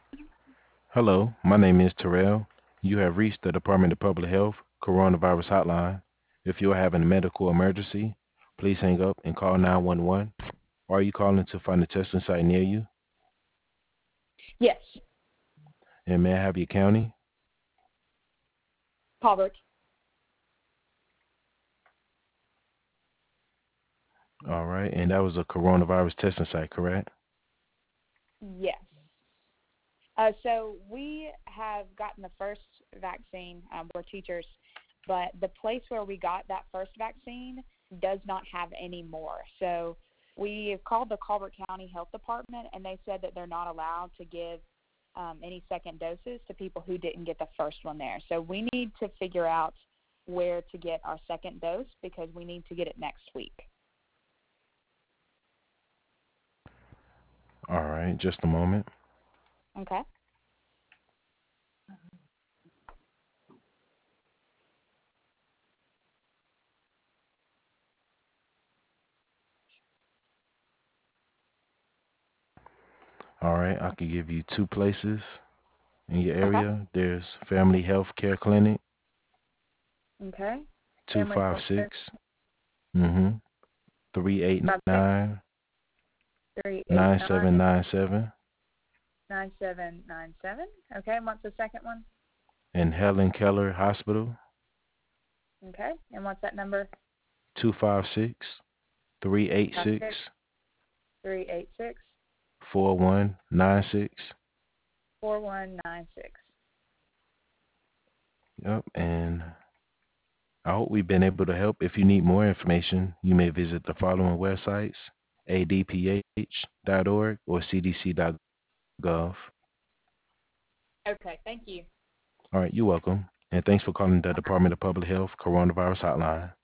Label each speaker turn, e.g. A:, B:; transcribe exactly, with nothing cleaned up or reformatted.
A: Hello, my name is Terrell. You have reached the Department of Public Health Coronavirus Hotline. If you are having a medical emergency, please hang up and call nine one one. Or are you calling to find a testing site near you?
B: Yes,
A: And may I have your county?
B: Colbert.
A: All right, and that was a coronavirus testing site, correct?
B: Yes. Uh, so we have gotten the first vaccine. Um, we're teachers, but the place where we got that first vaccine does not have any more. So we called the Colbert County Health Department, and they said that they're not allowed to give um, any second doses to people who didn't get the first one there. So we need to figure out where to get our second dose because we need to get it next week.
A: All right, just a moment.
B: Okay.
A: All right, I could give you two places in your
B: Okay.
A: area. There's Family Health Care Clinic,
B: Okay. Family Health Care
A: two five six, mm-hmm,
B: five six
A: three eight nine,
B: three eight
A: nine seven
B: nine
A: nine seven.
B: nine seven nine seven. Okay, and what's the second one?
A: And Helen Keller Hospital,
B: Okay, and what's that number?
A: two five six, three eight
B: Five six
A: six,
B: three eight six
A: four one nine six.
B: four one nine six.
A: Yep, and I hope we've been able to help. If you need more information, you may visit the following websites: a d p h dot org or c d c dot gov.
B: Okay, thank you.
A: All right, you're welcome. And thanks for calling the Department of Public Health Coronavirus Hotline.